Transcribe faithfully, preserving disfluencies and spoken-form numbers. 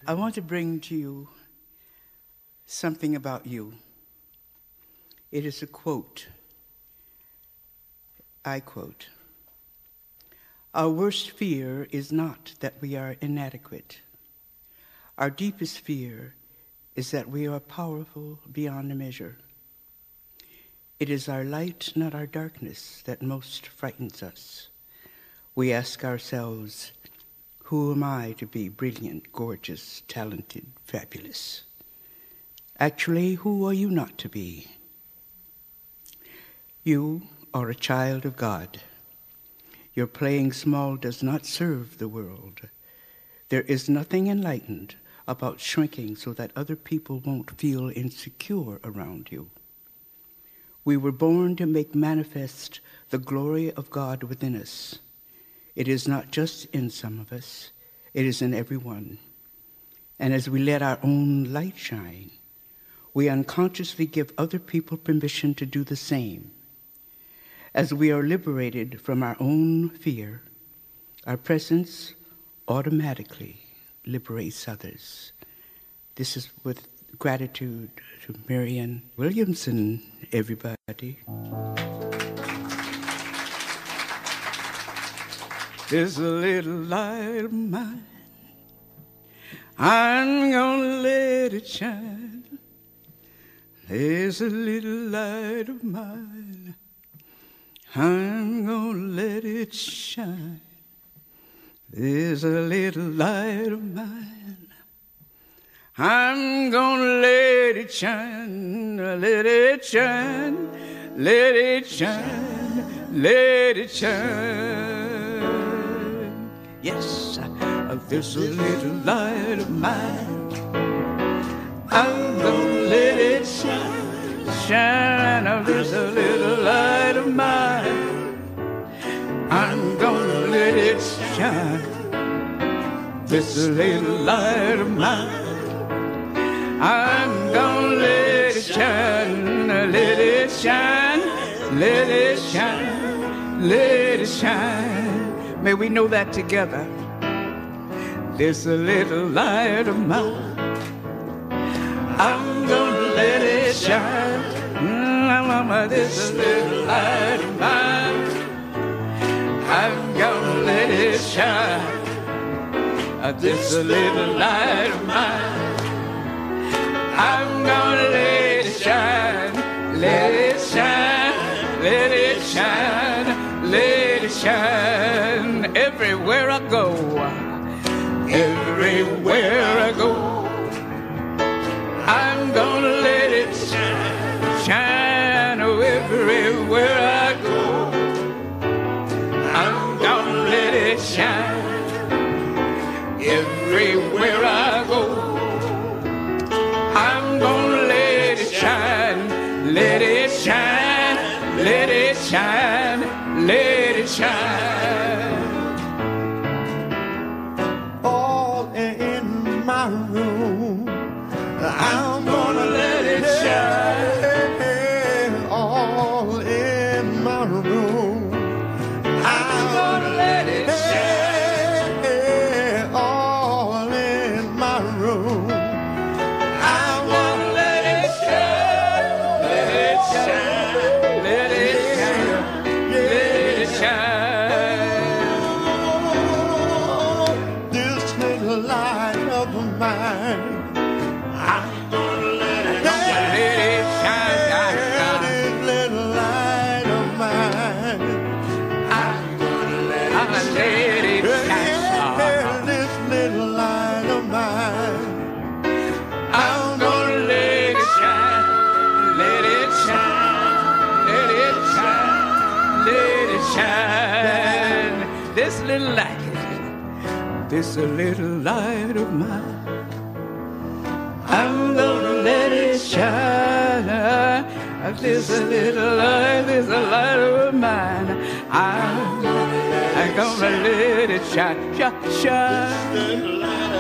I want to bring to you something about you. It is a quote. I quote, "Our worst fear is not that we are inadequate. Our deepest fear is that we are powerful beyond measure. It is our light, not our darkness, that most frightens us. We ask ourselves, who am I to be brilliant, gorgeous, talented, fabulous? Actually, who are you not to be? You are a child of God. Your playing small does not serve the world. There is nothing enlightened about shrinking so that other people won't feel insecure around you. We were born to make manifest the glory of God within us. It is not just in some of us, it is in everyone. And as we let our own light shine, we unconsciously give other people permission to do the same. As we are liberated from our own fear, our presence automatically liberates others. This is with gratitude to Marianne Williamson, everybody. There's a little light of mine, I'm gonna let it shine. There's a little light of mine, I'm gonna let it shine. There's a little light of mine, I'm gonna let it shine, let it shine, let it shine, let it shine. Yes, there's a little light of mine, I'm gonna let it shine, shine. There's a little light of mine, I'm gonna let it shine. There's a little light of mine, I'm gonna let it shine, let it shine, let it shine, let it shine. May we know that together. There's a little light of mine, I'm gonna let it shine. Mm, there's a little light of mine, I'm gonna let it shine. There's a little light of mine, I'm gonna let it shine, let it shine, let it shine, let it shine. Everywhere I go, everywhere I go, I'm gonna let it shine, shine. Oh, everywhere I go, I'm gonna let it shine. Everywhere I go, I'm gonna let it shine, let it shine, let it shine, let it shine. All in my room, I'm gonna let it shine. All in my room, I'm gonna let it shine. All in my room, I'm gonna let it shine. Let it shine, let it shine, let it shine. This little light of mine, I'm gonna let it shine. Let it shine, This little light of mine, I'm gonna let it I'm gonna let it shine. This little light of mine, I'm gonna let it shine, let it shine, let it shine, let it shine. This little light, this a little light of mine, I'm gonna let it shine. This a little light, this a light of mine, I'm, I'm gonna let it shine, shine, shine.